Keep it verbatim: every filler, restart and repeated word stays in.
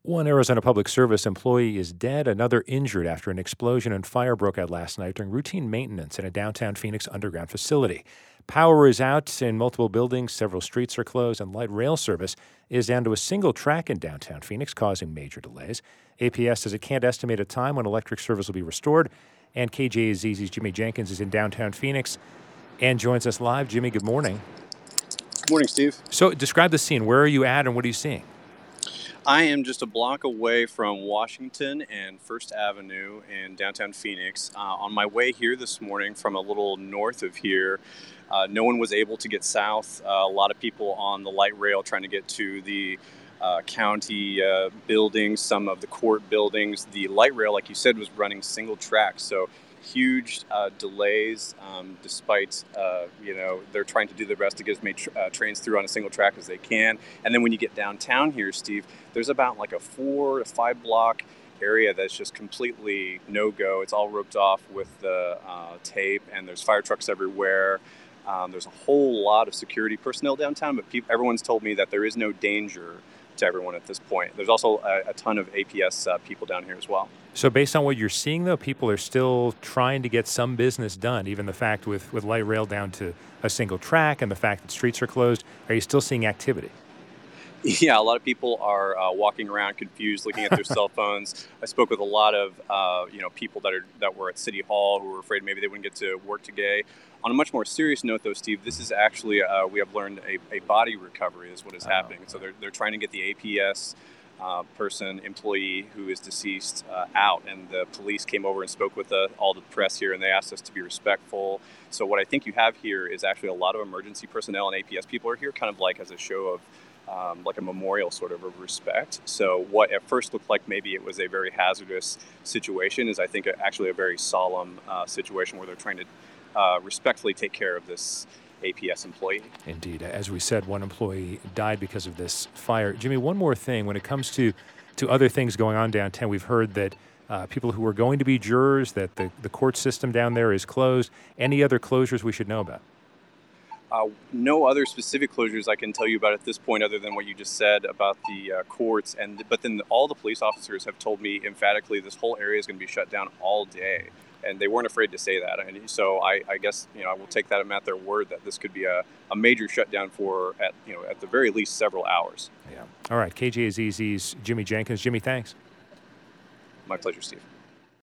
One Arizona Public Service employee is dead, another injured after an explosion and fire broke out last night during routine maintenance in a downtown Phoenix underground facility. Power is out in multiple buildings, several streets are closed, and light rail service is down to a single track in downtown Phoenix, causing major delays. A P S says it can't estimate a time when electric service will be restored, and K J A Z Z's Jimmy Jenkins is in downtown Phoenix and joins us live. Jimmy, good morning. Good morning, Steve. So describe the scene. Where are you at and what are you seeing? I am just a block away from Washington and First Avenue in downtown Phoenix. Uh, on my way here this morning from a little north of here, uh, no one was able to get south. Uh, a lot of people on the light rail trying to get to the uh, county uh, buildings, some of the court buildings. The light rail, like you said, was running single track, so huge uh, delays um, despite, uh, you know, they're trying to do their best to get as many tr- uh, trains through on a single track as they can. And then when you get downtown here, Steve, there's about like a four to five block area that's just completely no-go. It's all roped off with the uh, tape, and there's fire trucks everywhere. Um, there's a whole lot of security personnel downtown, but pe- everyone's told me that there is no danger to everyone at this point. There's also a, a ton of A P S uh, people down here as well. So based on what you're seeing, though, people are still trying to get some business done, even the fact with, with light rail down to a single track and the fact that streets are closed. Are you still seeing activity? Yeah, a lot of people are uh, walking around confused, looking at their cell phones. I spoke with a lot of uh, you know people that are that were at City Hall who were afraid maybe they wouldn't get to work today. On a much more serious note, though, Steve, this is actually uh, we have learned a, a body recovery is what is oh. happening. So they're they're trying to get the A P S uh, person employee who is deceased uh, out, and the police came over and spoke with the, all the press here, and they asked us to be respectful. So what I think you have here is actually a lot of emergency personnel and A P S people are here, kind of like as a show of. Um, like a memorial sort of of respect. So what at first looked like maybe it was a very hazardous situation is I think actually a very solemn uh, situation where they're trying to uh, respectfully take care of this A P S employee. Indeed. As we said, one employee died because of this fire. Jimmy, one more thing. When it comes to, to other things going on downtown, we've heard that uh, people who are going to be jurors, that the, the court system down there is closed. Any other closures we should know about? Uh, no other specific closures I can tell you about at this point other than what you just said about the uh, courts. And But then all the police officers have told me emphatically this whole area is going to be shut down all day. And they weren't afraid to say that. And so I, I guess, you know, I will take that at their word that this could be a, a major shutdown for, at you know, at the very least several hours. Yeah. All right. K J A Z Z's Jimmy Jenkins. Jimmy, thanks. My pleasure, Steve.